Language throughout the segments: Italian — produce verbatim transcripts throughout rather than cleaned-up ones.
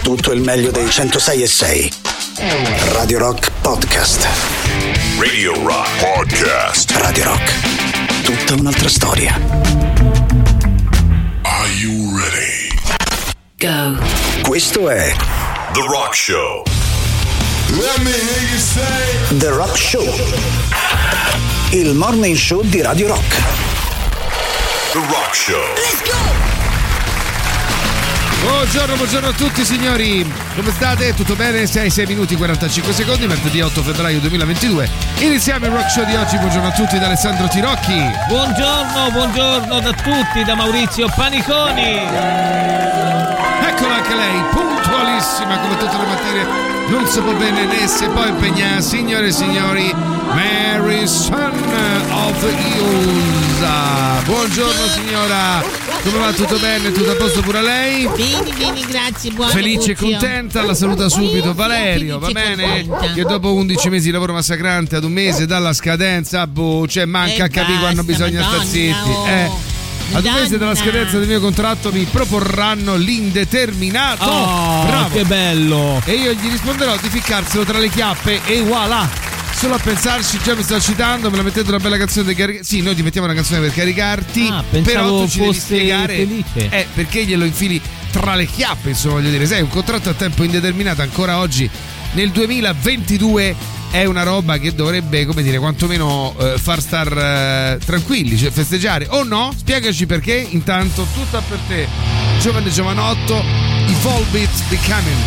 tutto il meglio dei centosei e sei. Radio Rock Podcast. Radio Rock Podcast. Radio Rock. Tutta un'altra storia. Are you ready? Go. Questo è The Rock Show. Let me hear you say The Rock Show. Il morning show di Radio Rock. The Rock Show. Let's go! Buongiorno, buongiorno a tutti signori, come state? Tutto bene? sei, sei minuti e quarantacinque secondi, martedì otto febbraio duemilaventidue. Iniziamo il Rock Show di oggi, buongiorno a tutti da Alessandro Tirocchi. Buongiorno, buongiorno da tutti da Maurizio Paniconi. Eccola anche lei, puntualissima come tutte le mattine, non si può bene né se può impegnare, signore e signori, Mary Sun of the Hills. Buongiorno signora, come va? Tutto bene? Tutto a posto pure lei? Bene, bene, grazie, buona Felice e contenta, la saluta subito Valerio, va bene? Che dopo undici mesi di lavoro massacrante ad un mese dalla scadenza, boh, cioè manca Eh, a capire quando basta, bisogna star Madonna, zitti. oh. Eh. Ad un mese dalla Madonna. scadenza del mio contratto mi proporranno l'indeterminato. Oh, Bravo. che bello. E io gli risponderò di ficcarselo tra le chiappe e voilà. Solo a pensarci, già mi sto citando, me la mettete una bella canzone di carica. Sì, noi ti mettiamo una canzone per caricarti. Ah, però pensavo tu ci devi fosse spiegare felice. eh, perché glielo infili tra le chiappe, insomma, voglio dire, sai, un contratto a tempo indeterminato ancora oggi nel duemilaventidue è una roba che dovrebbe, come dire, quantomeno eh, far star eh, tranquilli, cioè festeggiare o no? Spiegaci perché. Intanto tutta per te, giovane giovanotto, i Volbeat Becoming.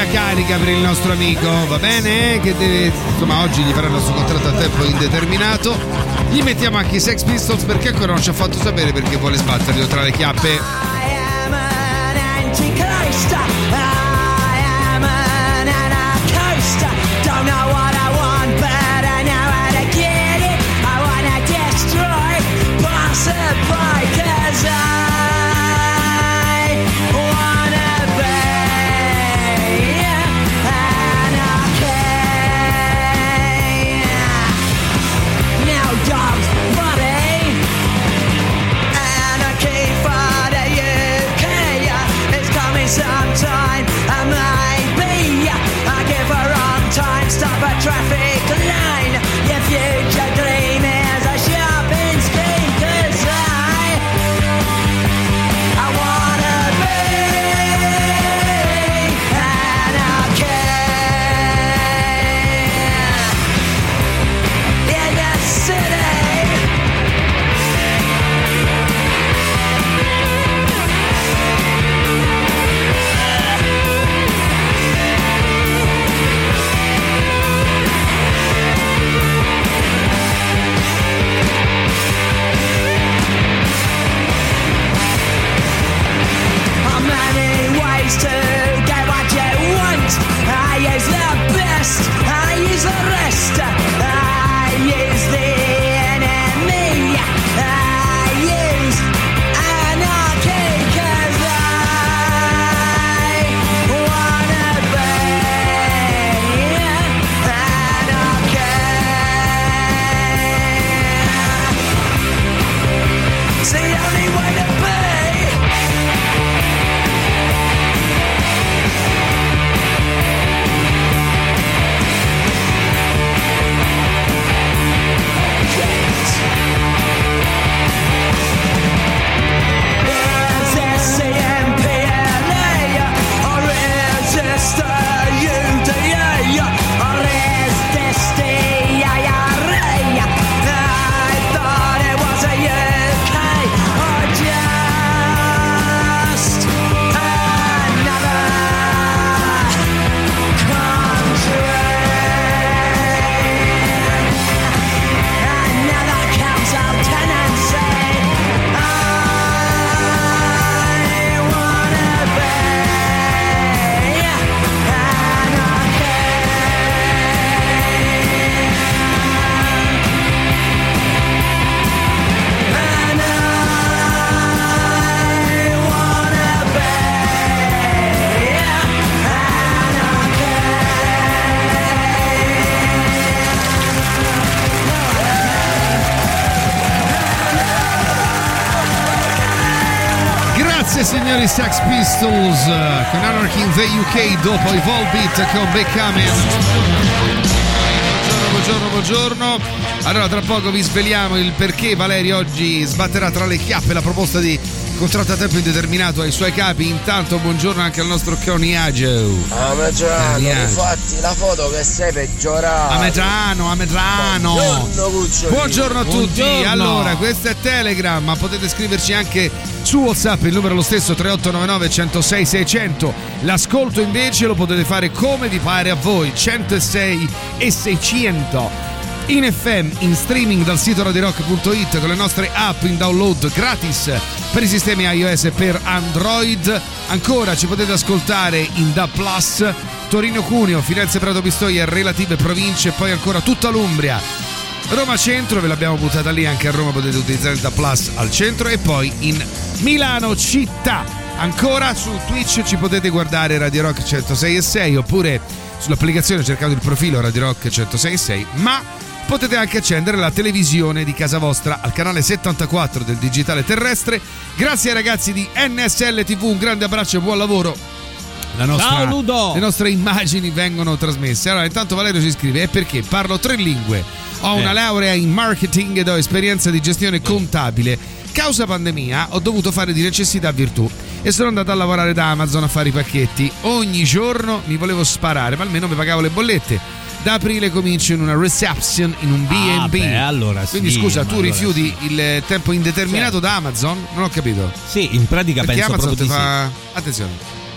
carica per il nostro amico, va bene? Che deve, insomma, oggi gli faranno il suo contratto a tempo indeterminato. Gli mettiamo anche i Sex Pistols perché ancora non ci ha fatto sapere perché vuole sbatterlo tra le chiappe. I am an anti-Christ. I am an anarchist. Don't know what I want, but I know how to get it. I wanna destroy, possibly, 'cause I wanna be anarchy. Now, dogs, buddy. Anarchy for the U K is coming sometime. I might be. I give her on time. Stop a traffic line. Your future dream is a shopping scheme. 'Cause I, I wanna be anarchy in the city. Many ways to get what you want. I use the best, I use the rest. I use the enemy. I use anarchy 'cause I wanna be anarchy. It's the only way to be. Is this C M P L A or is this the U D A or is this the I R A? I thought it was a U K or just another country. Another council tenancy. I wanna be anarchy. And I wanna be Grazie signori Sex Pistols con Anarchy in the U K dopo i Volbeat con Beckham. Buongiorno, buongiorno. Allora tra poco vi sveliamo il perché Valerio oggi sbatterà tra le chiappe la proposta di contratto a tempo indeterminato ai suoi capi. Intanto buongiorno anche al nostro Coniagio. Ah, Medrano, Coniagio. infatti la foto che sei peggiorato. A Medrano, a Medrano. Buongiorno, Cucciolino. Buongiorno a tutti. Buongiorno. Allora, questo è Telegram, ma potete scriverci anche su WhatsApp, il numero è lo stesso tre otto nove nove uno zero sei sei zero zero. L'ascolto invece lo potete fare come vi pare a voi, centosei e seicento. In F M, in streaming dal sito radio rock punto it con le nostre app in download gratis per i sistemi iOS e per Android. Ancora ci potete ascoltare in D A B plus, Torino Cuneo, Firenze Prato Pistoia, relative province e poi ancora tutta l'Umbria. Roma Centro, ve l'abbiamo buttata lì, anche a Roma potete utilizzare il D A B plus al centro e poi in Milano città. Ancora su Twitch ci potete guardare Radio Rock centosei e sei oppure sull'applicazione cercate il profilo Radio Rock centosei e sei, ma potete anche accendere la televisione di casa vostra al canale settantaquattro del digitale terrestre. Grazie ai ragazzi di N S L T V, un grande abbraccio e buon lavoro. La nostra, Ciao Ludo. Le nostre immagini vengono trasmesse. Allora, intanto Valerio ci scrive: è perché parlo tre lingue, ho una Eh. laurea in marketing ed ho esperienza di gestione contabile. Causa pandemia ho dovuto fare di necessità virtù e sono andato a lavorare da Amazon a fare i pacchetti. Ogni giorno mi volevo sparare, ma almeno mi pagavo le bollette. Da aprile comincio in una reception in un B and B. Ah, beh, allora Quindi sì, scusa, ma tu allora rifiuti il tempo indeterminato Certo. da Amazon? Non ho capito. Sì, in pratica Perché penso Amazon ti proprio di fa. Attenzione.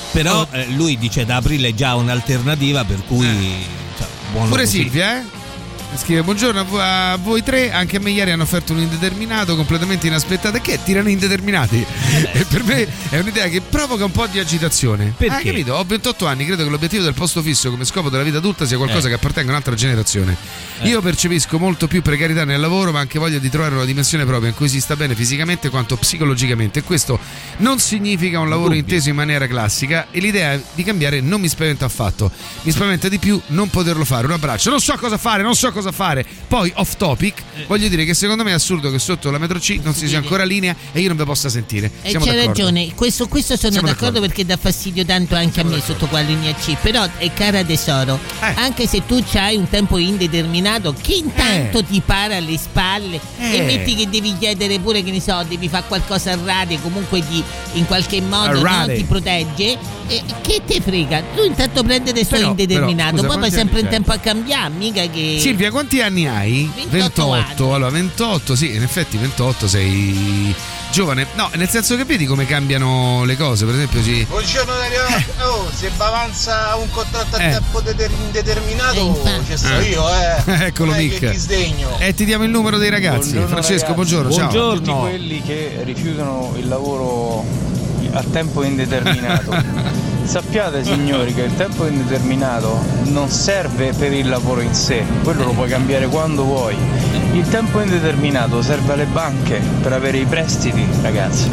Però eh, lui dice da aprile già un'alternativa, per cui Eh. cioè, buono Pure così. Silvia, eh? Scrive: buongiorno a voi, a voi tre, anche a me ieri hanno offerto un indeterminato completamente inaspettato. E che tirano indeterminati? E per me è un'idea che provoca un po' di agitazione. Perché? Ah, capito? Ho ventotto anni, credo che l'obiettivo del posto fisso come scopo della vita adulta sia qualcosa Eh. che appartenga a un'altra generazione. Eh. Io percepisco molto più precarietà nel lavoro, ma anche voglia di trovare una dimensione propria in cui si sta bene fisicamente quanto psicologicamente. E questo non significa un lavoro Dubbio. inteso in maniera classica, e l'idea di cambiare non mi spaventa affatto. Mi spaventa di più non poterlo fare. Un abbraccio. Non so cosa fare, non so cosa fare. Poi off topic, voglio dire che secondo me è assurdo che sotto la metro C non si sia ancora linea e io non vi possa sentire. E Siamo c'è d'accordo? ragione, questo, questo sono Siamo d'accordo, d'accordo. perché dà fastidio tanto anche a me sotto qua linea C. Però, eh, cara tesoro, Eh. anche se tu c'hai un tempo indeterminato, che intanto Eh. ti para alle spalle Eh. e metti che devi chiedere pure, che ne so, devi fare qualcosa a radio, comunque ti, in qualche modo A no, radio. ti protegge, e che te frega? Tu intanto prendi adesso Però- indeterminato, però, scusa, poi vai quanti sempre anni in c'hai? tempo a cambiare, mica che... Silvia, quanti anni hai? ventotto anni. Allora, ventotto, sì, in effetti ventotto sei giovane. No, nel senso che vedi come cambiano le cose, per esempio ci... Buongiorno Dario. Oh, se avanza un contratto a Eh. tempo deter- Eh, indeterminato, infatti. ci sto Eh. io, eh. Eccolo, Non è Mick. che disdegno. E ti diamo il numero dei ragazzi. Buongiorno, Francesco, ragazzi. buongiorno, ciao. Buongiorno. Tutti quelli che rifiutano il lavoro a tempo indeterminato. Sappiate, signori, che il tempo indeterminato non serve per il lavoro in sé, quello lo puoi cambiare quando vuoi. Il tempo indeterminato serve alle banche per avere i prestiti, ragazzi.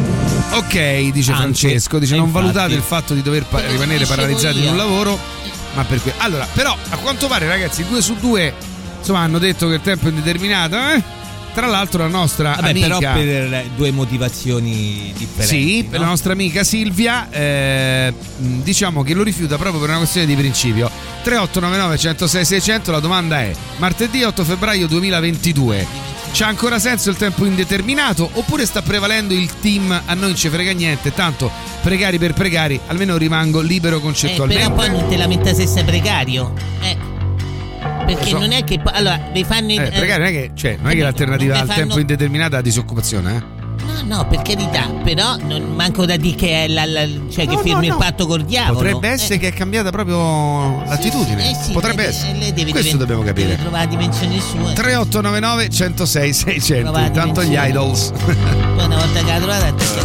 Ok, dice Anche, Francesco, dice e non infatti. valutate il fatto di dover pa- Quello che rimanere dicevo paralizzati in io. un lavoro, ma per que- Allora, però a quanto pare, ragazzi, due su due insomma hanno detto che il tempo è indeterminato, eh? Tra l'altro la nostra Vabbè, amica però per due motivazioni differenti. Sì, no? per la nostra amica Silvia, eh, mh, diciamo che lo rifiuta proprio per una questione di principio. tre otto nove nove uno zero sei sei zero zero, la domanda è: martedì otto febbraio duemilaventidue c'ha ancora senso il tempo indeterminato oppure sta prevalendo il team a noi non ci frega niente, tanto precari per precari, almeno rimango libero Eh, concettualmente? però poi non te lamenta se sei precario. Eh. Perché so. non è che... Allora, vi fanno... Eh, precario non è che, cioè, non è che l'alternativa non al le tempo fanno- indeterminato è la disoccupazione, eh? No, no, per carità, però non manco da dire che è la, la- cioè No, che firmi no, no. il patto col diavolo. Potrebbe essere Eh, che è cambiata proprio l'attitudine. eh sì, Potrebbe lei- essere. lei deve Questo diven- dobbiamo capire. Deve trovare la dimensione sua. tre otto nove nove uno zero sei sei zero zero. Provate Intanto gli insieme. idols. Poi una volta che la trovate, attacchi a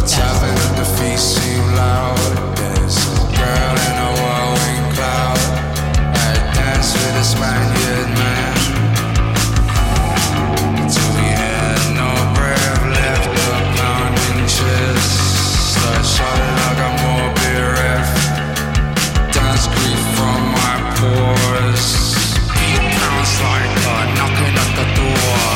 casa. Knocking at the door.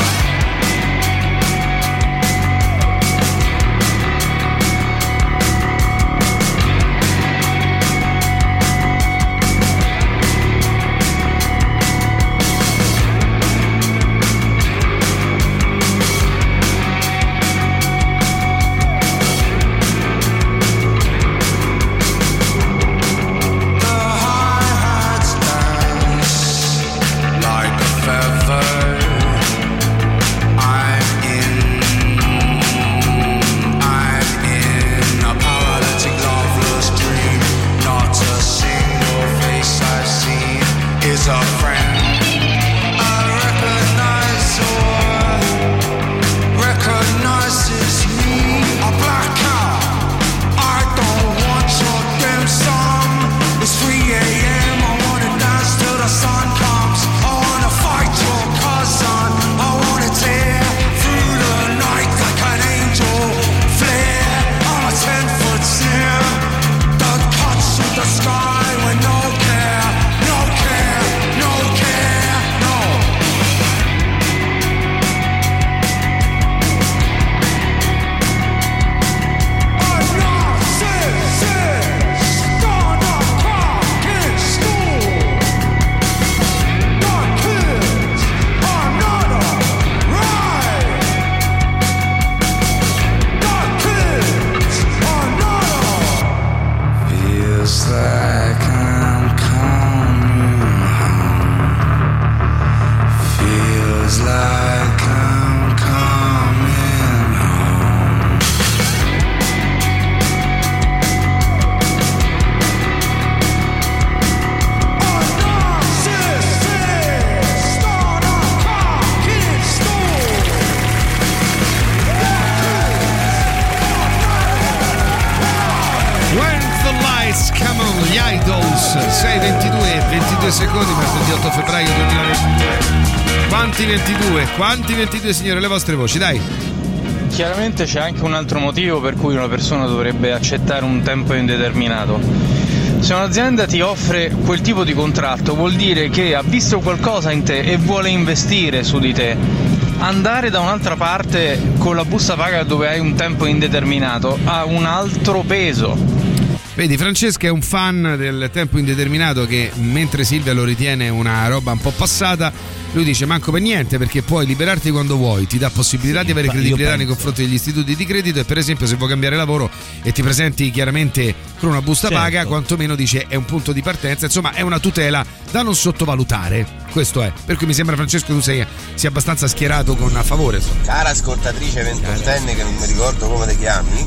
sei ventidue e ventidue secondi, martedì otto febbraio duemilaventidue. Quanti ventidue? Quanti ventidue, signore, le vostre voci, dai. Chiaramente c'è anche un altro motivo per cui una persona dovrebbe accettare un tempo indeterminato. Se un'azienda ti offre quel tipo di contratto vuol dire che ha visto qualcosa in te e vuole investire su di te. Andare da un'altra parte con la busta paga dove hai un tempo indeterminato ha un altro peso. Vedi, Francesca è un fan del tempo indeterminato che, mentre Silvia lo ritiene una roba un po' passata, lui dice manco per niente, perché puoi liberarti quando vuoi, ti dà possibilità sì, di avere credibilità nei confronti degli istituti di credito, e per esempio se vuoi cambiare lavoro e ti presenti chiaramente con una busta certo. paga, quantomeno dice è un punto di partenza, insomma è una tutela da non sottovalutare, questo è, per cui mi sembra, Francesco, tu sei, sei abbastanza schierato con a favore. Insomma. Cara ascoltatrice ventottenne che non mi ricordo come ti chiami,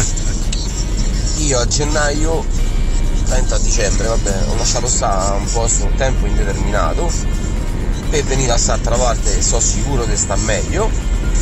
io a gennaio, trenta dicembre, vabbè, ho lasciato stare un po' su un tempo indeterminato per venire a st'altra parte, sono sicuro che sta meglio,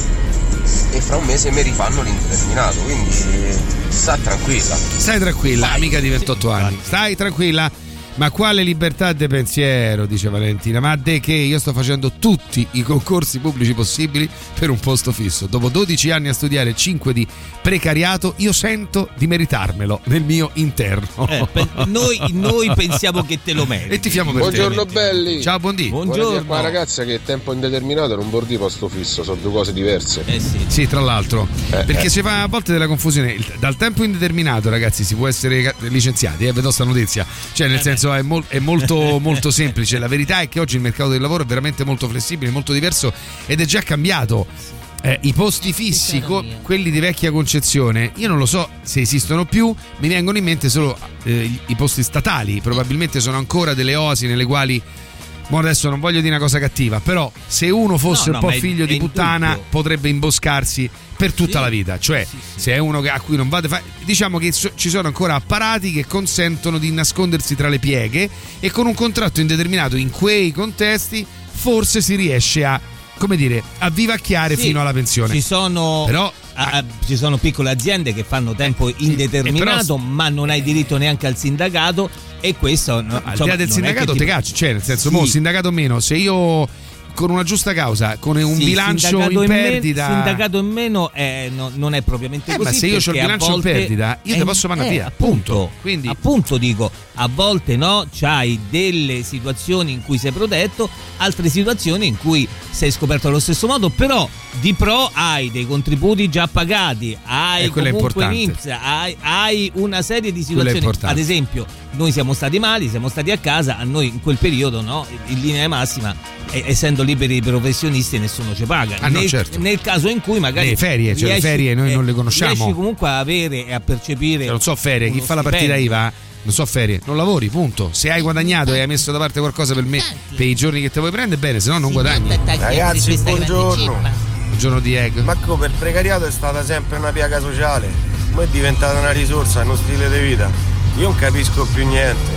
e fra un mese mi rifanno l'indeterminato, quindi sta tranquilla. Stai tranquilla, Vai. amica di ventotto anni, stai tranquilla. Ma quale libertà de pensiero, dice Valentina, ma de che io sto facendo tutti i concorsi pubblici possibili per un posto fisso. Dopo dodici anni a studiare, cinque di precariato, io sento di meritarmelo nel mio interno. Eh, per, noi, noi pensiamo che te lo meriti. E ti fiamo per Buongiorno te. belli. Ciao, buondì. Buongiorno. Qua ragazza che tempo indeterminato non vuol dire posto fisso, sono due cose diverse. Eh sì. Sì, tra l'altro. Eh, perché eh. si fa a volte della confusione. Dal tempo indeterminato, ragazzi, si può essere licenziati, eh, vedo sta notizia. Cioè, nel eh senso è, mol- è molto molto semplice. La verità è che oggi il mercato del lavoro è veramente molto flessibile, molto diverso, ed è già cambiato. Eh, I posti fissi, co- quelli di vecchia concezione, io non lo so se esistono più, mi vengono in mente solo eh, i posti statali, probabilmente sono ancora delle oasi nelle quali, mo adesso non voglio dire una cosa cattiva, però se uno fosse no, no, un po' figlio di puttana dubbio. potrebbe imboscarsi per tutta sì. la vita, cioè sì, sì. se è uno che, a cui non va fa- diciamo che so- ci sono ancora apparati che consentono di nascondersi tra le pieghe, e con un contratto indeterminato in quei contesti forse si riesce a, come dire, a vivacchiare sì, fino alla pensione. Ci sono però a, ci sono piccole aziende che fanno tempo indeterminato, però, ma non hai diritto neanche al sindacato, e questo no, al di là del sindacato ti cacci, cioè nel senso, sì. mo sindacato o meno, se io con una giusta causa, con un sì, bilancio in perdita, me, sindacato in meno è, no, non è propriamente eh, così, ma se io ho il bilancio in perdita io ti posso mandare via, appunto. Quindi appunto dico, a volte no, c'hai delle situazioni in cui sei protetto, altre situazioni in cui sei scoperto allo stesso modo, però di pro hai dei contributi già pagati, hai comunque l'I N P S, hai, hai una serie di situazioni. Ad esempio, noi siamo stati mali, siamo stati a casa, a noi in quel periodo, no, in linea di massima, essendo liberi professionisti, nessuno ci paga. Ah, nel, no, certo. nel caso in cui magari le ferie, cioè riesci, le ferie noi eh, non le conosciamo. Riesci comunque a avere e a percepire. Cioè, non so ferie, chi fa la partita I V A non so ferie, non lavori, punto. Se hai guadagnato e hai messo da parte qualcosa per me, per i giorni che te vuoi prendere, bene, se no non guadagni. Ragazzi, buongiorno. Buongiorno Diego. Marco, per precariato è stata sempre una piaga sociale, poi è diventata una risorsa, uno stile di vita. Io non capisco più niente.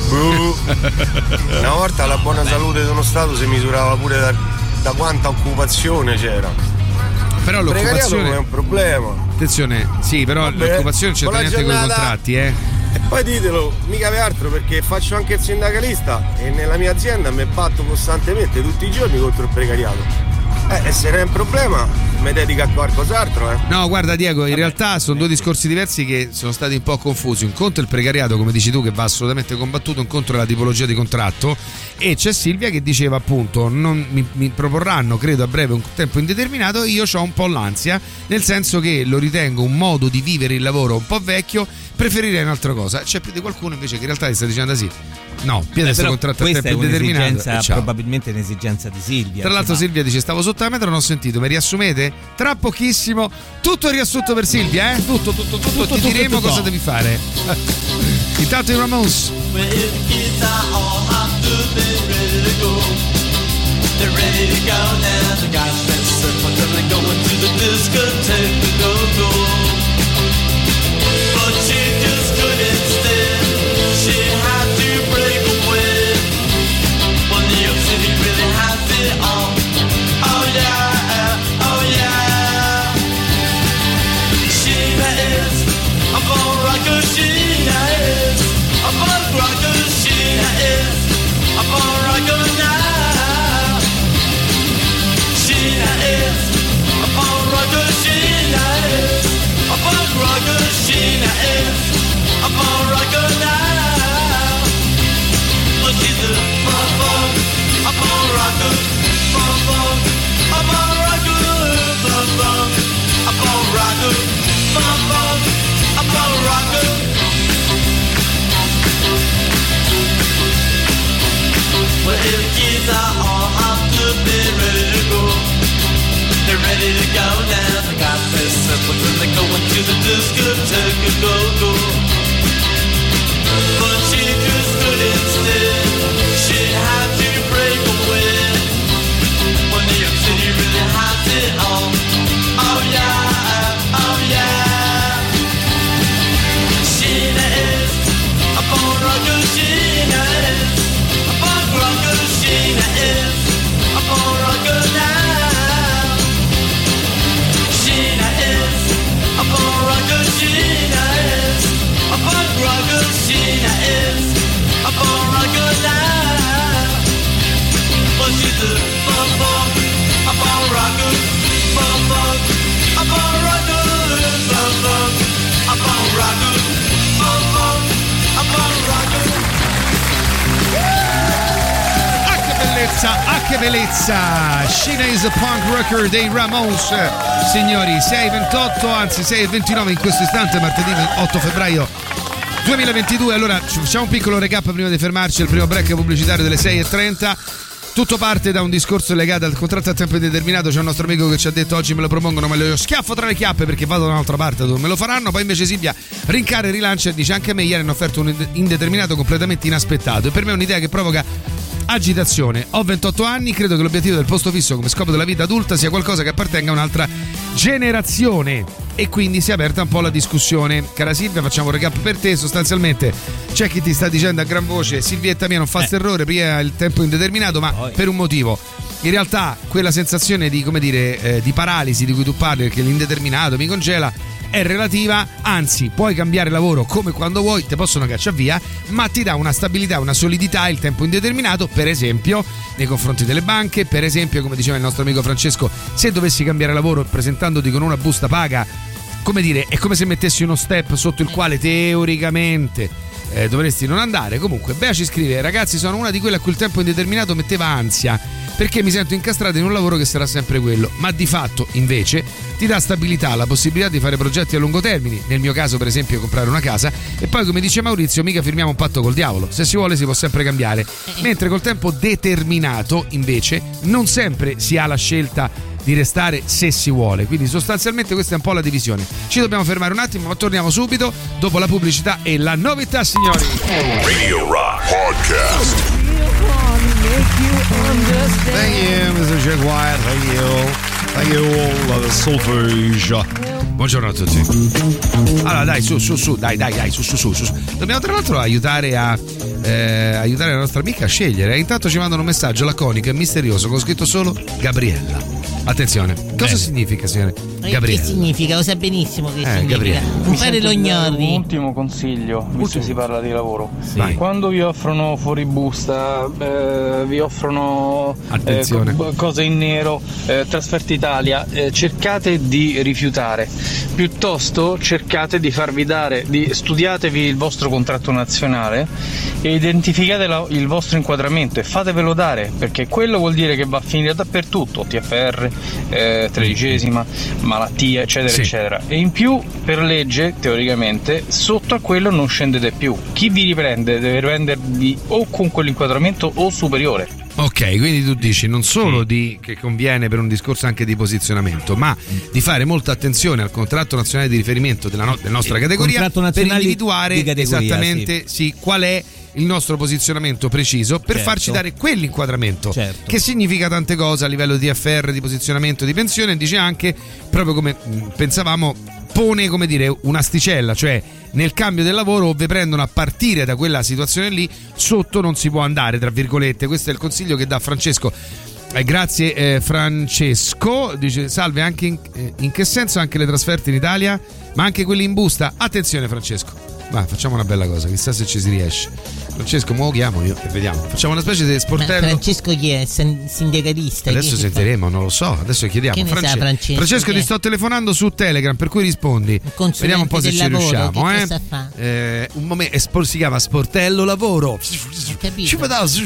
Una volta la buona salute di uno Stato si misurava pure da, da quanta occupazione c'era. Però il l'occupazione è un problema. Attenzione, sì, però Vabbè, l'occupazione c'è niente con i contratti, eh. E poi ditelo, mica per altro, perché faccio anche il sindacalista e nella mia azienda mi batto costantemente tutti i giorni contro il precariato. Eh, e se non è un problema mi dedico a qualcos'altro, eh. No, guarda Diego, in realtà sono due discorsi diversi che sono stati un po' confusi. Un conto è il precariato, come dici tu, che va assolutamente combattuto, un conto è la tipologia di contratto, e c'è Silvia che diceva appunto non mi, mi proporranno, credo a breve, un tempo indeterminato. Io ho un po' l'ansia, nel senso che lo ritengo un modo di vivere il lavoro un po' vecchio, preferirei un'altra cosa. C'è più di qualcuno invece che in realtà ti sta dicendo sì. No, più adesso contratto a tempo indeterminato. Probabilmente è un'esigenza di Silvia. Tra l'altro Silvia dice stavo sotto la metro, non ho sentito, mi riassumete? Tra pochissimo tutto il riassunto per Silvia, eh? Tutto, tutto, tutto, tutto, ti diremo tutto, cosa tutto. devi fare. Intanto i Ramones. She had to break away. When New York City really has it all. Oh yeah, oh yeah. She is a born rocker, she is a born rocker, she Sheena is a born rocker now. But she's a born, born, a born rocker, born, born, a born rocker, born, born, a born rocker, born, born, a born rocker. Well, the kids are all up to be ready to go. They're ready to go now. They got their suppers and they're going to the discotheque and go, go. But she just couldn't stay. She had to break away. When New York City really had it all. Oh yeah, oh yeah. Sheena is a born rocker. Sheena is a born rocker. Sheena is a born rocker now. Sheena is a born rocker. Sheena is a born rocker. Sheena is a born rocker now. But she's a born, born, a born rocker, born, born, a born rocker, born, born, a born rocker, born, born, a born rocker. Ah, che bellezza, ah che bellezza. Sheena is a punk rocker dei Ramones. Signori, sei e ventotto, anzi sei e ventinove in questo istante, martedì otto febbraio duemilaventidue. Allora facciamo un piccolo recap prima di fermarci al primo break pubblicitario delle sei e trenta. Tutto parte da un discorso legato al contratto a tempo indeterminato. C'è un nostro amico che ci ha detto oggi me lo propongono, ma lo schiaffo tra le chiappe perché vado da un'altra parte dove me lo faranno. Poi invece Silvia rincara e rilancia e dice: anche a me ieri hanno offerto un indeterminato completamente inaspettato, e per me è un'idea che provoca agitazione. Ho ventotto anni, credo che l'obiettivo del posto fisso come scopo della vita adulta sia qualcosa che appartenga a un'altra generazione, e quindi si è aperta un po' la discussione. Cara Silvia, facciamo un recap per te. Sostanzialmente c'è chi ti sta dicendo a gran voce: Silvietta mia, non fa sto errore, prima il tempo indeterminato, ma Poi. per un motivo. In realtà quella sensazione di, come dire, eh, di paralisi di cui tu parli, perché l'indeterminato mi congela, è relativa, anzi puoi cambiare lavoro come quando vuoi, te possono cacciare via, ma ti dà una stabilità, una solidità il tempo indeterminato, per esempio nei confronti delle banche, per esempio come diceva il nostro amico Francesco, se dovessi cambiare lavoro presentandoti con una busta paga, come dire, è come se mettessi uno step sotto il quale teoricamente eh, dovresti non andare. Comunque Bea ci scrive: ragazzi, sono una di quelle a cui il tempo indeterminato metteva ansia, perché mi sento incastrato in un lavoro che sarà sempre quello, ma di fatto invece ti dà stabilità, la possibilità di fare progetti a lungo termine, nel mio caso per esempio comprare una casa, e poi come dice Maurizio mica firmiamo un patto col diavolo, se si vuole si può sempre cambiare, mentre col tempo determinato invece non sempre si ha la scelta di restare se si vuole, quindi sostanzialmente questa è un po' la divisione. Ci dobbiamo fermare un attimo, ma torniamo subito dopo la pubblicità e la novità, signori. Radio Rock Podcast. Thank you, mister Jack White. Thank you. Thank you all of the Soulfish. Buongiorno a tutti. Allora dai, su, su, su, dai, dai, dai, su, su, su, su. Dobbiamo tra l'altro aiutare a eh, aiutare la nostra amica a scegliere. Intanto ci mandano un messaggio laconico e misterioso con scritto solo Gabriella. Attenzione, cosa eh. significa, signore? Gabriella. Che significa? Lo sa benissimo che eh, significa. Gabriella. Un fare lo Un ultimo consiglio, visto Ultimo. che si parla di lavoro. Sì. Quando vi offrono fuori busta, eh, vi offrono eh, co- cose in nero, eh, trasferta Italia, eh, cercate di rifiutare. Piuttosto cercate di farvi dare, di, studiatevi il vostro contratto nazionale e identificate la, il vostro inquadramento e fatevelo dare, perché quello vuol dire che va a finire dappertutto, T F R, eh, tredicesima, malattia, eccetera, sì. eccetera. E in più, per legge, teoricamente, sotto a quello non scendete più. Chi vi riprende deve prendervi o con quell'inquadramento o superiore. Ok, quindi tu dici non solo di, che conviene per un discorso anche di posizionamento, ma di fare molta attenzione al contratto nazionale di riferimento della, no, della nostra categoria per individuare di categoria, esattamente sì. Sì, qual è il nostro posizionamento preciso per certo. farci dare quell'inquadramento, certo. che significa tante cose a livello di F R, di posizionamento, di pensione. Dice anche, proprio come pensavamo, pone, come dire, un'asticella, cioè nel cambio del lavoro o vi prendono a partire da quella situazione lì, sotto non si può andare, tra virgolette. Questo è il consiglio che dà Francesco. Eh, grazie eh, Francesco. Dice: salve, anche in, eh, in che senso anche le trasferte in Italia, ma anche quelle in busta? Attenzione Francesco, Va, facciamo una bella cosa, chissà se ci si riesce. Francesco, mo lo chiamo io e vediamo. Facciamo una specie di sportello. Ma Francesco chi è? Sin- sindacalista? Adesso sentiremo, non lo so. Adesso chiediamo. Che ne France- sa Francesco? Francesco, Che? ti sto telefonando su Telegram, per cui rispondi. Vediamo un po' se ci lavoro, riusciamo. che Eh? cosa fa? Eh, un momento, si chiama sportello lavoro. Capito?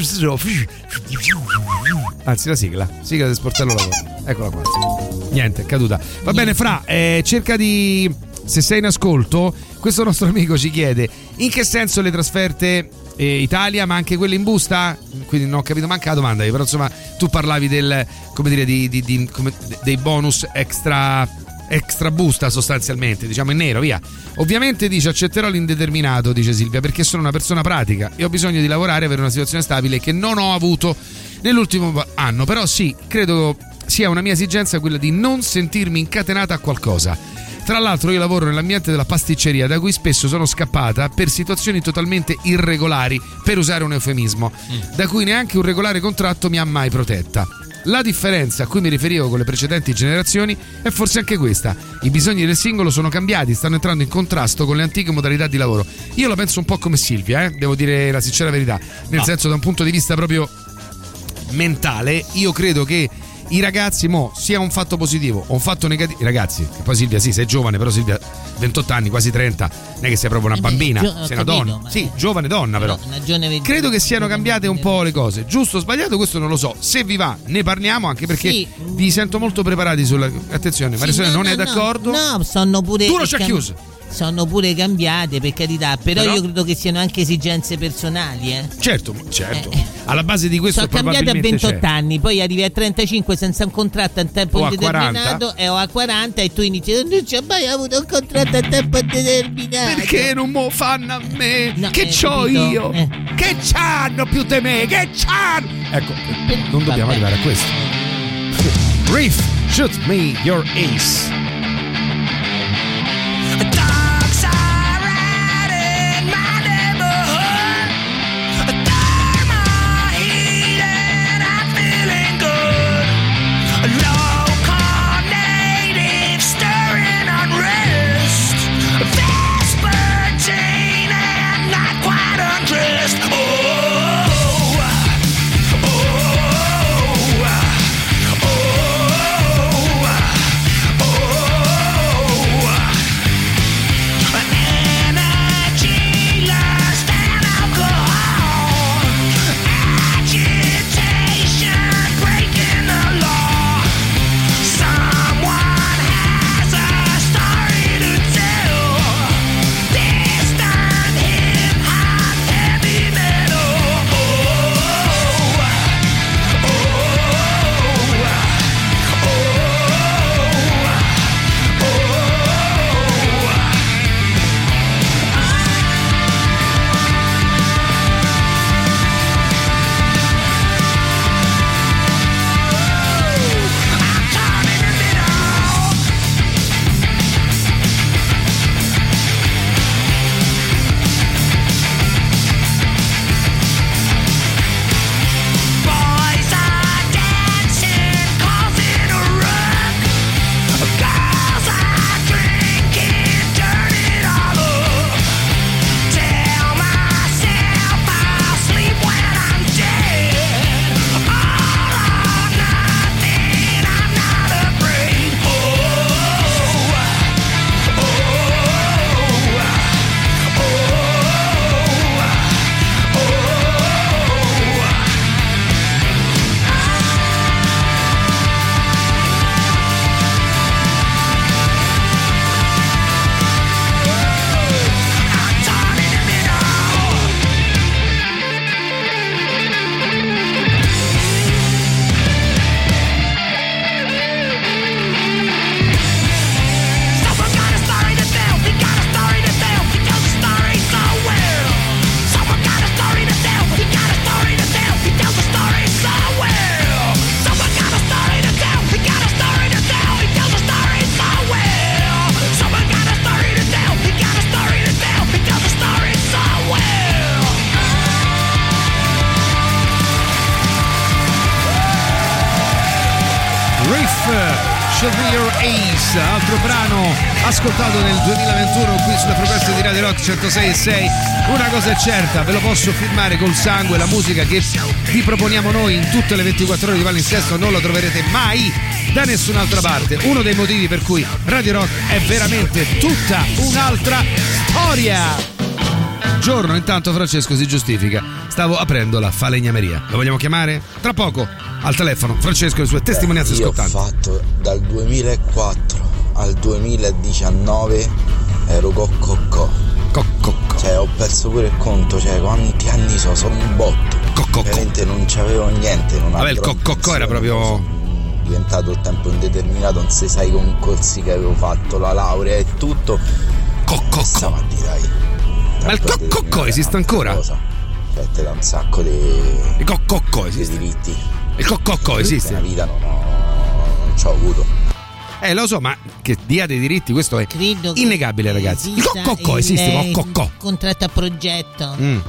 Anzi, la sigla. Sigla del sportello lavoro. Eccola qua. Niente, è caduta. Va bene, Fra, eh, cerca di. Se sei in ascolto, questo nostro amico ci chiede in che senso le trasferte eh, Italia, ma anche quelle in busta? Quindi non ho capito manca la domanda, però insomma tu parlavi del, come dire, di, di, di, come, dei bonus extra, extra busta sostanzialmente, diciamo in nero, via. Ovviamente dice accetterò l'indeterminato, dice Silvia, perché sono una persona pratica e ho bisogno di lavorare, avere una situazione stabile che non ho avuto nell'ultimo anno, però sì, credo sia una mia esigenza quella di non sentirmi incatenata a qualcosa. Tra l'altro io lavoro nell'ambiente della pasticceria, da cui spesso sono scappata per situazioni totalmente irregolari, per usare un eufemismo, da cui neanche un regolare contratto mi ha mai protetta. La differenza a cui mi riferivo con le precedenti generazioni è forse anche questa: i bisogni del singolo sono cambiati, stanno entrando in contrasto con le antiche modalità di lavoro. Io la penso un po' come Silvia, eh? Devo dire la sincera verità, nel no. senso, da un punto di vista proprio mentale, io credo che i ragazzi, mo, sia un fatto positivo o un fatto negativo. I ragazzi, che poi Silvia sì, sei giovane, però Silvia ventotto anni, quasi trenta, non è che sei proprio una bambina, Gio- sei una capito, donna. ma- Sì, giovane donna però. Una giovane- Credo che siano cambiate un po' le cose. Giusto o sbagliato, questo non lo so. Se vi va, ne parliamo, anche perché Sì. vi sento molto preparati sulla. Attenzione, Marisol Sì, non no, è no, d'accordo? No, sono pure. Tu lo ci ha cam- chiuso. Sono pure cambiate, per carità, però, Però? io credo che siano anche esigenze personali, eh. Certo, certo. Eh. Alla base di questo Sono cambiate a probabilmente ventotto c'è. anni, poi arrivi a trentacinque senza un contratto a tempo O a indeterminato quaranta. e o a quaranta e tu inizi non c'ho mai avuto un contratto a tempo indeterminato. Perché non mo fanno a me? No, che eh, c'ho capito? io? Eh. Che c'hanno più di me? Che c'hanno? Ecco, non dobbiamo Vabbè. arrivare a questo. Reef, shoot me your ace. Dogs are out in my neighborhood. Thermal heat and I'm feeling good. Local native stirring unrest. Vespertine and not quite undressed. Oh, oh, oh, oh, oh. Your Ace, altro brano ascoltato nel duemilaventuno qui sulla frequenza di Radio Rock centosei e sei. Una cosa è certa, ve lo posso firmare col sangue, la musica che vi proponiamo noi in tutte le ventiquattro ore di palinsesto non la troverete mai da nessun'altra parte. Uno dei motivi per cui Radio Rock è veramente tutta un'altra storia. Giorno, intanto Francesco si giustifica, stavo aprendo la falegnameria. Lo vogliamo chiamare? Tra poco al telefono Francesco e le sue testimonianze Beh, io scottanti. Io ho fatto dal duemilaquattro al duemiladiciannove ero coccocò. Coccocò. Cioè ho perso pure il conto, cioè quanti anni so, sono un botto. Coccocò. Veramente non c'avevo niente, non Vabbè, il coccocò era proprio diventato il tempo indeterminato, non si sa i concorsi che avevo fatto, la laurea e tutto. Coccocò. Dai. Ma il coccocò esiste ancora? Cosa. Cioè te dà un sacco di il coccocò esiste. diritti. Il coccocò esiste. Nella vita non ho non ci ho avuto. Eh lo so, ma che dia dei diritti, questo è Credo innegabile, ragazzi. Il coccocò esiste, ma coccò. Contratto a progetto. Mm.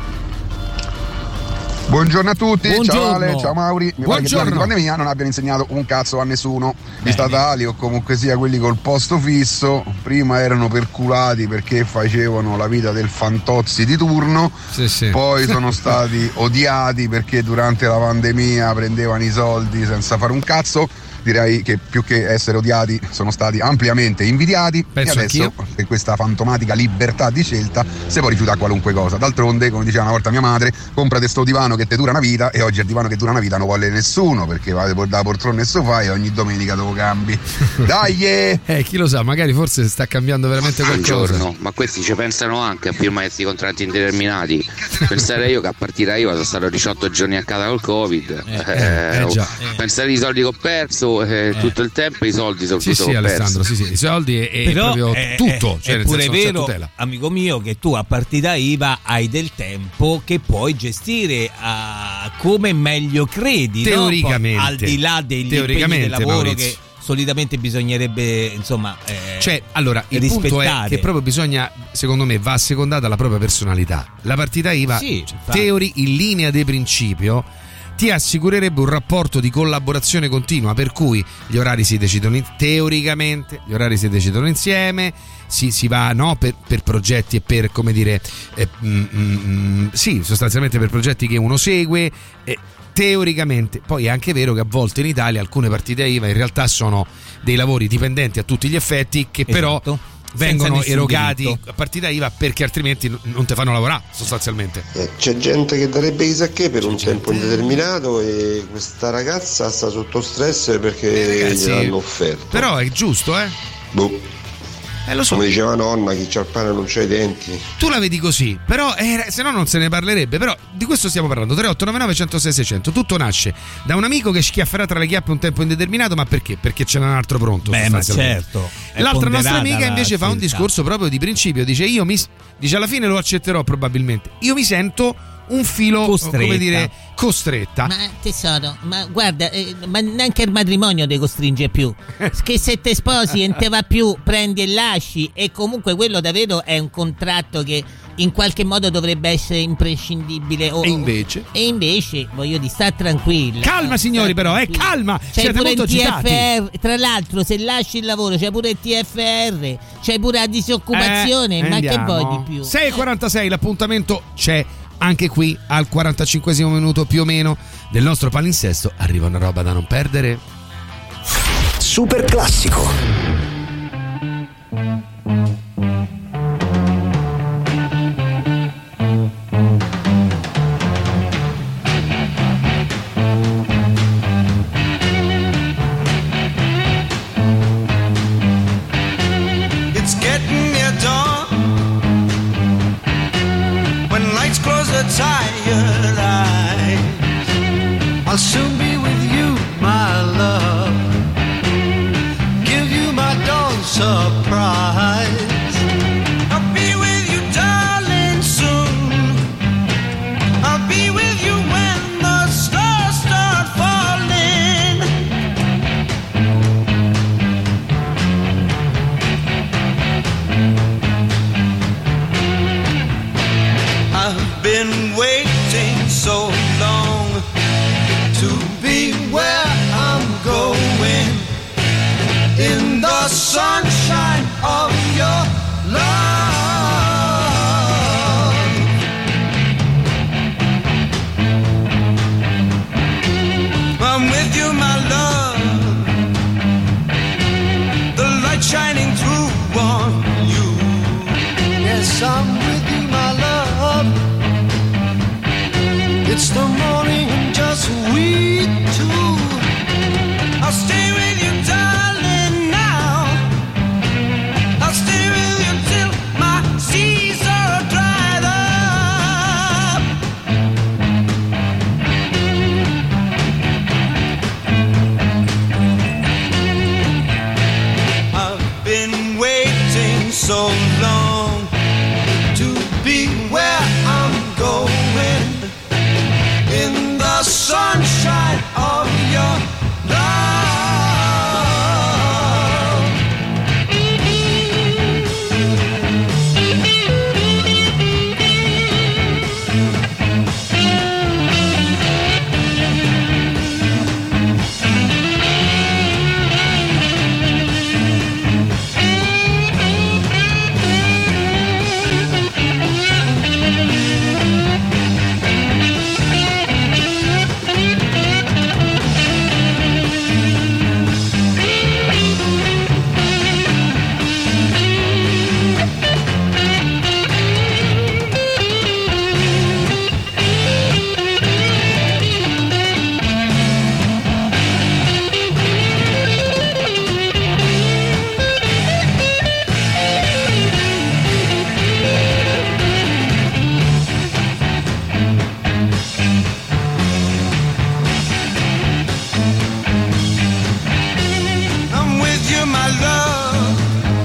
Buongiorno a tutti, Buongiorno. ciao Ale, ciao Mauri. Mi pare che durante la pandemia non abbiano insegnato un cazzo a nessuno. Gli statali o comunque sia quelli col posto fisso prima erano perculati perché facevano la vita del fantozzi di turno, sì, sì. Poi sono stati odiati perché durante la pandemia prendevano i soldi senza fare un cazzo. Direi che più che essere odiati sono stati ampiamente invidiati. Penso e adesso per questa fantomatica libertà di scelta si può rifiutare qualunque cosa. D'altronde, come diceva una volta mia madre, comprate sto divano che te dura una vita, e oggi il divano che dura una vita non vuole nessuno perché va da poltrona e sofà e ogni domenica dopo cambi. Dai! Eh, chi lo sa, magari forse sta cambiando veramente qualcosa. Buongiorno, ma questi ci pensano anche a firmare questi contratti indeterminati. Pensare io che a partire io sono stato diciotto giorni a casa col Covid. Eh, eh, eh, già. Pensare ai soldi che ho perso. Eh, tutto il tempo i soldi sono sì, tutto sì, Alessandro, sì, sì, i soldi e, e però proprio è, tutto, è, cioè è nel pure senso, vero, tutela. amico mio, che tu a partita I V A hai del tempo che puoi gestire a come meglio credi, teoricamente, no? Poi, al di là degli impegni di lavoro Maurizio. Che solitamente bisognerebbe insomma eh, cioè allora il rispettare. Punto è che proprio bisogna, secondo me, va assecondata la propria personalità. La partita I V A, sì, teori in linea di principio ti assicurerebbe un rapporto di collaborazione continua, per cui gli orari si decidono in, teoricamente gli orari si decidono insieme, si, si va no per, per progetti e per, come dire, eh, mm, mm, sì, sostanzialmente per progetti che uno segue, eh, teoricamente. Poi è anche vero che a volte in Italia alcune partite I V A in realtà sono dei lavori dipendenti a tutti gli effetti che però esatto. vengono erogati diritto. a partita I V A perché altrimenti non te fanno lavorare sostanzialmente. Eh, c'è gente che darebbe chissà che per un tempo indeterminato e questa ragazza sta sotto stress perché ragazzi, gliel'hanno offerto. Però è giusto, eh? Boh. Eh, lo so. Come diceva nonna, chi c'ha il pane non c'ha i denti. Tu la vedi così, però eh, se no non se ne parlerebbe. Però di questo stiamo parlando. tre otto nove nove uno zero sei sei zero zero. Tutto nasce da un amico che schiafferà tra le chiappe un tempo indeterminato. Ma perché? Perché ce n'è un altro pronto. Beh, ma certo. L'altra nostra amica invece fa un scelta. discorso proprio di principio. Dice io mi dice alla fine lo accetterò probabilmente. Io mi sento un filo, costretta. come dire, costretta. Ma tesoro, ma guarda, eh, ma neanche il matrimonio ti costringe più. Che se te sposi e non te va più, prendi e lasci. E comunque quello davvero è un contratto che in qualche modo dovrebbe essere imprescindibile. O, e invece? E invece, voglio dire, sta tranquilla. Calma signori, però, eh, calma. C'hai Siete pure molto il T F R, agitati. tra l'altro se lasci il lavoro c'è pure il T F R, c'hai pure la disoccupazione, Eh, ma andiamo. che vuoi di più? sei e quarantasei, l'appuntamento c'è anche qui al quarantacinquesimo minuto più o meno del nostro palinsesto. Arriva una roba da non perdere. Super classico. It's getting near dawn when lights close the tired eyes. I'll soon be with you, my love. Give you my dawn surprise. I'll be with you, darling, soon. I'll be with you when the stars start falling. I've been waiting so long to be where I'm going. in the sunshine of your love. I'm with you, my love. The light shining through on you. Yes, I'm with you, my love. It's the morning and just we two. I'll stay with you, darling, now. I'll stay with you till my seas are dried up. I've been waiting so long to be where I'm going, in the sunshine of your love. I'm with you, my love.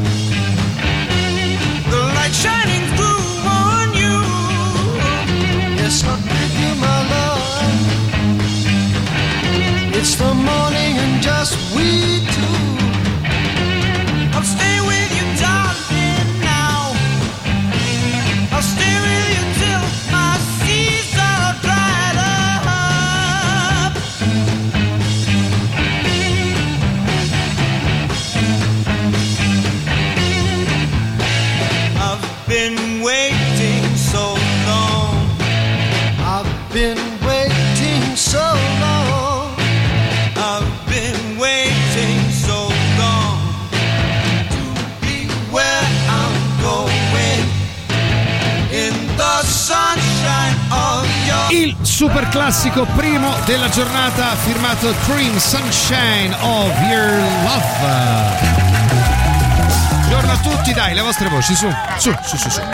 The light shining through on you. Yes, I'm with you, my love. It's the morning and just we two. I'll stay with you, darling, now. I'll stay with you till my seas are dried up. I've been waiting so long. I've been waiting so long. I've been waiting so long to be where I'm going, in the sunshine of your Il super classico primo della giornata firmato Dream Sunshine of Your Love. Buongiorno a tutti, dai, le vostre voci, su, su, su, su, su.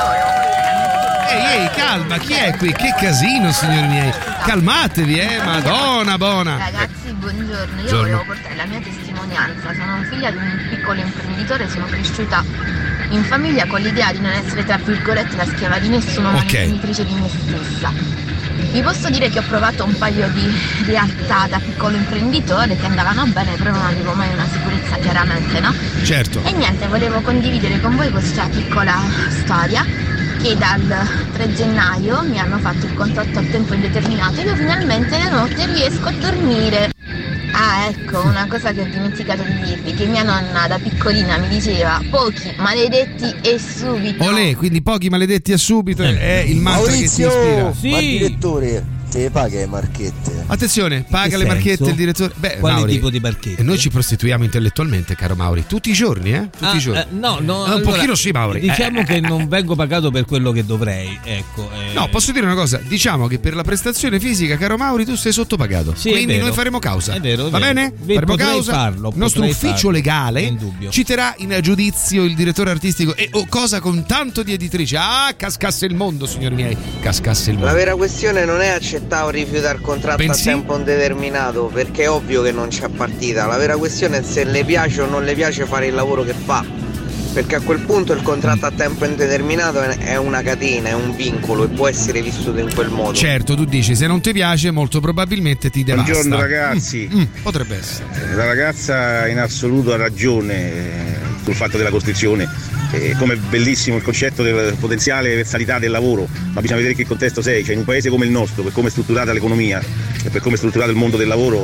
Ehi, ehi, calma, chi è qui? Che casino, signori miei. Calmatevi, eh, madonna, buona. Ragazzi, buongiorno. Io Buongiorno. volevo portare la mia testimonianza. Sono figlia di un piccolo imprenditore, sono cresciuta in famiglia con l'idea di non essere, tra virgolette, la schiava di nessuno, ma Ok. l'imprenditrice di me stessa. Vi posso dire che ho provato un paio di realtà da piccolo imprenditore che andavano bene, però non avevo mai una sicurezza, chiaramente, no? Certo. E niente, volevo condividere con voi questa piccola storia che dal tre gennaio mi hanno fatto il contratto a tempo indeterminato e io finalmente la notte riesco a dormire. Ah, ecco, una cosa che ho dimenticato di dirvi, che mia nonna da piccolina mi diceva pochi, maledetti e subito. Olè, quindi pochi maledetti a subito è il mantra che ti ispira. Ma direttore, te paga le marchette? Attenzione, paga Che le marchette senso? il direttore. Beh, Quale Mauri, tipo di marchette? E noi ci prostituiamo intellettualmente, caro Mauri, tutti i giorni, eh? Tutti Ah, i giorni. eh, no, no, un allora, pochino sì, Mauri. Diciamo Eh, che eh, non vengo pagato per quello che dovrei, ecco. eh. No, posso dire una cosa? Diciamo che per la prestazione fisica, caro Mauri, tu sei sottopagato. Sì, è Quindi vero. noi faremo causa. È vero, è Va vero. bene? Ve- faremo potrei causa. farlo, Il nostro potrei ufficio farlo, legale è indubbio. citerà in giudizio il direttore artistico e oh, cosa con tanto di editrice. Ah, cascasse il mondo, signori miei. Cascasse il mondo. La vera questione non è accettare o rifiutare il contratto Bensì? a tempo indeterminato, perché è ovvio che non c'è partita. La vera questione è se le piace o non le piace fare il lavoro che fa, perché a quel punto il contratto a tempo indeterminato è è una catena, è un vincolo e può essere vissuto in quel modo. Certo, tu dici, se non ti piace molto probabilmente ti devasta. Buongiorno ragazzi. Mm, mm, potrebbe essere. La ragazza in assoluto ha ragione eh, sul fatto della costrizione. Eh, come bellissimo il concetto del potenziale versatilità del lavoro, ma bisogna vedere che contesto sei, cioè in un paese come il nostro, per come è strutturata l'economia e per come è strutturato il mondo del lavoro,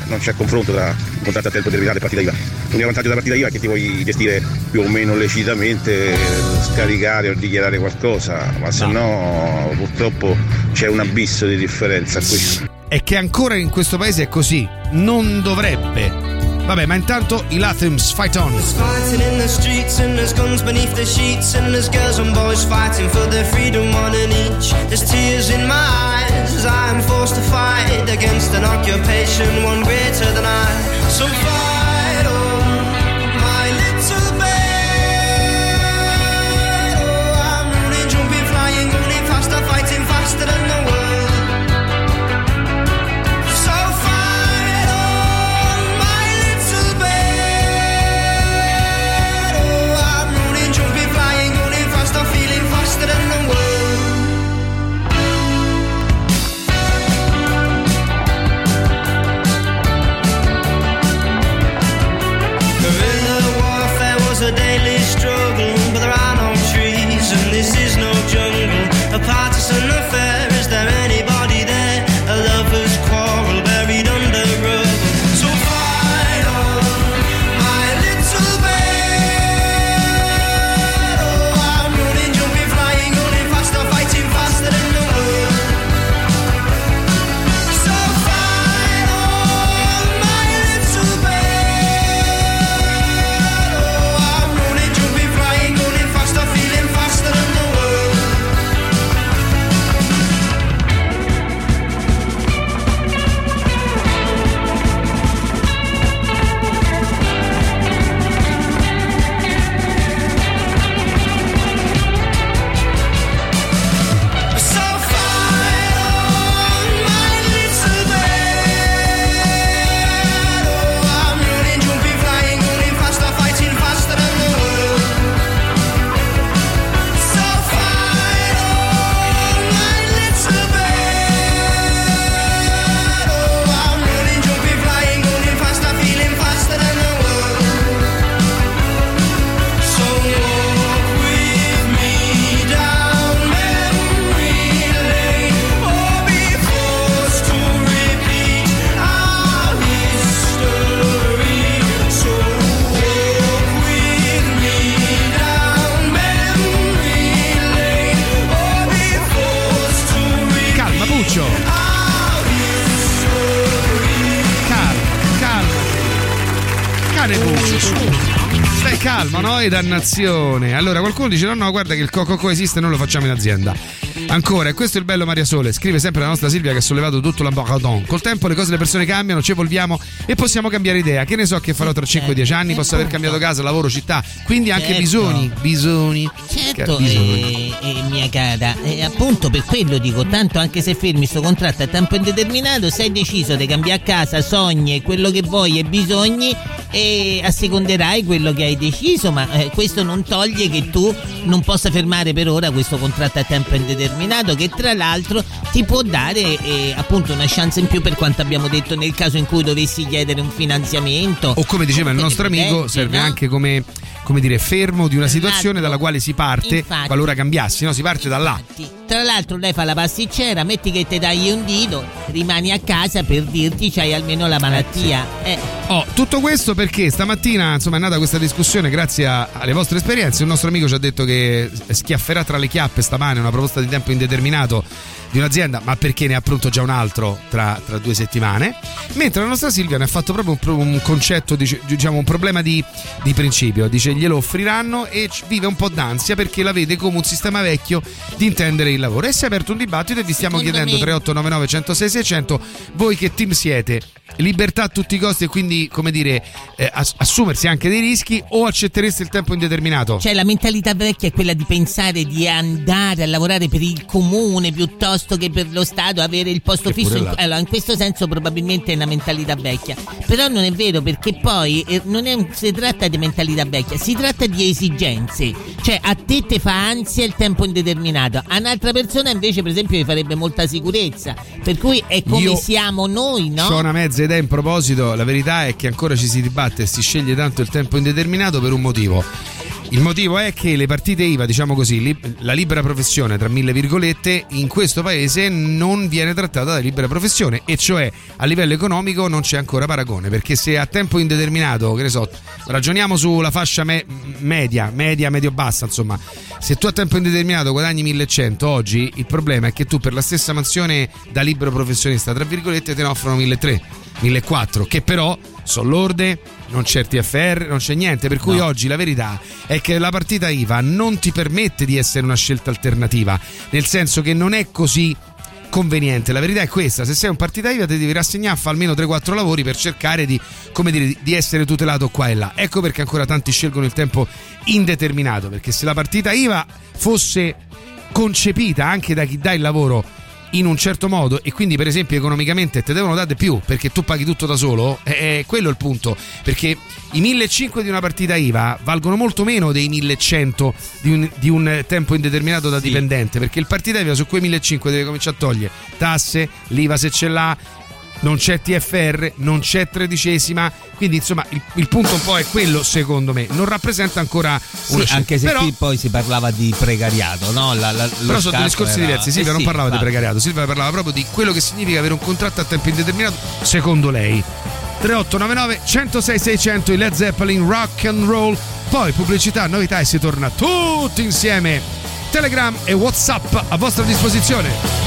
non c'è confronto tra contratto a tempo determinato e partita I V A. L'unico vantaggio della partita I V A è che ti puoi gestire più o meno lecitamente, scaricare o dichiarare qualcosa, ma se no purtroppo c'è un abisso di differenza qui. È che ancora in questo paese è così, non dovrebbe. Vabbè, ma intanto i Lathims, Fight On. There's fighting in the streets and there's guns beneath the sheets and there's girls and boys fighting for their freedom, one and each. There's tears in my eyes as I am forced to fight against an occupation one greater than I. So fight on, my little bed. Oh, I'm running, jumping, flying, going faster, fighting faster than the world. A daily struggle, but there are no trees and this is no jungle. A partisan affair, is there anybody there? A lover's quarrel buried under rubble. So fight on, my little bed. Oh, I'm running, jumping, flying, running faster, fighting faster than the world. So fight on, my little bed. Stai calmo, no? E dannazione. Allora qualcuno dice no no guarda che il Coco esiste, non lo facciamo in azienda. Ancora, e questo è il bello Maria Sole, scrive sempre la nostra Silvia che ha sollevato tutto l'embarradon. Col tempo le cose, le persone cambiano, ci evolviamo e possiamo cambiare idea. Che ne so che farò tra cinque dieci anni, posso aver cambiato casa, lavoro, città, quindi anche certo. bisogni, bisogni. Certo, bisogni. Eh, eh, mia cara, eh, appunto per quello dico, tanto anche se fermi sto contratto a tempo indeterminato, se hai deciso di cambiare casa, sogni, quello che vuoi e bisogni, e asseconderai quello che hai deciso, ma eh, questo non toglie che tu non possa fermare per ora questo contratto a tempo indeterminato, che tra l'altro ti può dare eh, appunto una chance in più, per quanto abbiamo detto, nel caso in cui dovessi chiedere un finanziamento, o come diceva il nostro amico, serve no? anche come, come dire, fermo di una situazione dalla quale si parte. Infatti, qualora cambiassi, no? Si parte da là. Tra l'altro lei fa la pasticcera, metti che te dai un dito, rimani a casa per dirti c'hai almeno la malattia. Eh, sì. eh. Oh, tutto questo perché stamattina insomma è nata questa discussione grazie a, alle vostre esperienze. Un nostro amico ci ha detto che schiafferà tra le chiappe stamane una proposta di tempo indeterminato di un'azienda, ma perché ne ha pronto già un altro tra, tra due settimane, mentre la nostra Silvia ne ha fatto proprio un, un concetto, diciamo un problema di, di principio. Dice glielo offriranno e vive un po' d'ansia perché la vede come un sistema vecchio di intendere il lavoro, e si è aperto un dibattito e vi stiamo Secondo chiedendo me... tre otto nove nove uno zero sei sei zero zero voi che team siete? Libertà a tutti i costi e quindi, come dire, eh, assumersi anche dei rischi, o accettereste il tempo indeterminato? Cioè la mentalità vecchia è quella di pensare di andare a lavorare per il comune piuttosto che per lo Stato, avere il posto fisso in... Allora in questo senso probabilmente è una mentalità vecchia, però non è vero, perché poi eh, non è un... si tratta di mentalità vecchia, si tratta di esigenze. Cioè a te te fa ansia il tempo indeterminato, a un'altra persona invece per esempio gli farebbe molta sicurezza, per cui è come Io siamo noi, no? C'ho una mezza idea in proposito. La verità è che ancora ci si dibatte e si sceglie tanto il tempo indeterminato per un motivo: Il motivo è che le partite I V A, diciamo così, li, la libera professione tra mille virgolette, in questo paese non viene trattata da libera professione, e cioè a livello economico non c'è ancora paragone, perché se a tempo indeterminato, che ne so, ragioniamo sulla fascia me, media, media, medio-bassa, insomma, se tu a tempo indeterminato guadagni millecento oggi, il problema è che tu per la stessa mansione da libero professionista, tra virgolette, te ne offrono milletrecento, millequattrocento, che però sono lorde, non c'è T F R, non c'è niente, per cui no. Oggi la verità è che la partita I V A non ti permette di essere una scelta alternativa, nel senso che non è così conveniente. La verità è questa: se sei un partita I V A ti devi rassegnare a fare almeno tre quattro lavori per cercare di, come dire, di essere tutelato qua e là. Ecco perché ancora tanti scelgono il tempo indeterminato, perché se la partita I V A fosse concepita anche da chi dà il lavoro in un certo modo, e quindi per esempio economicamente te devono dare di più perché tu paghi tutto da solo, è quello il punto, perché i millecinquecento di una partita I V A valgono molto meno dei millecento di un, di un tempo indeterminato da dipendente, perché il partita I V A su quei millecinquecento deve cominciare a togliere tasse, l'I V A se ce l'ha, non c'è T F R, non c'è tredicesima, quindi insomma il, il punto un po' è quello, secondo me non rappresenta ancora una sì, anche se però, qui poi si parlava di precariato, no? La, la, però sono due discorsi era... diversi. Silvia eh non sì, parlava infatti. di precariato, Silvia parlava proprio di quello che significa avere un contratto a tempo indeterminato secondo lei. Tre otto nove nove uno zero sei sei zero zero, i Led Zeppelin, rock and roll, poi pubblicità, novità e si torna tutti insieme. Telegram e WhatsApp a vostra disposizione.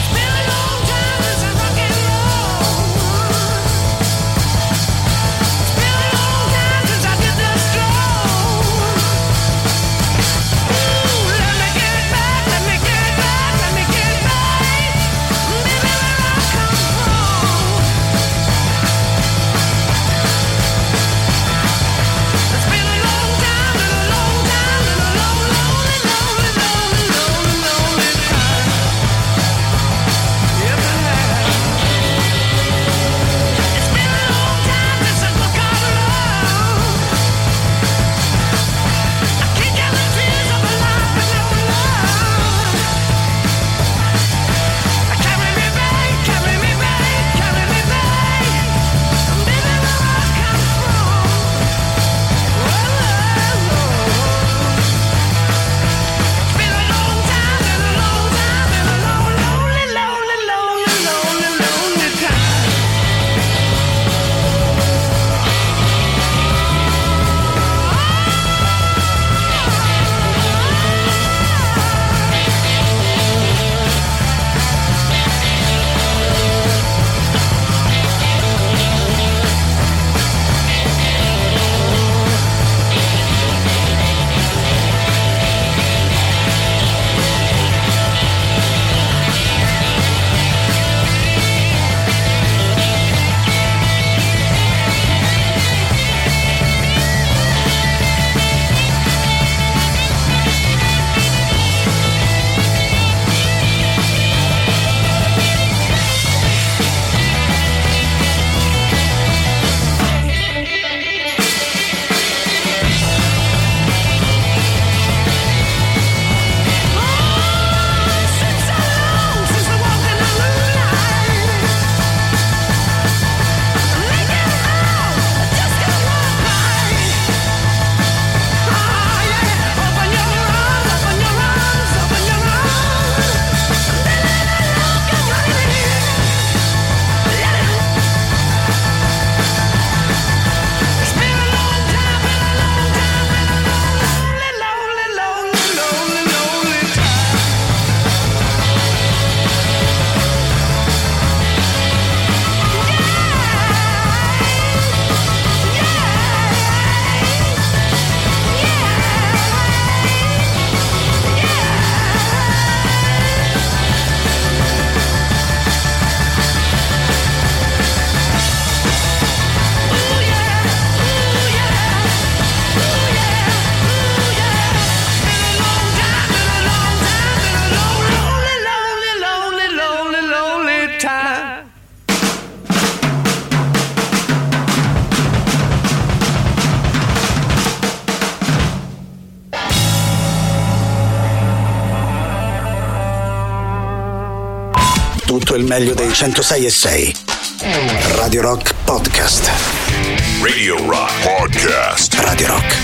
Tutto il meglio dei centosei e sei. Radio Rock Podcast. Radio Rock Podcast. Radio Rock.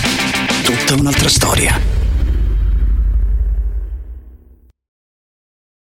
tutta un'altra storia.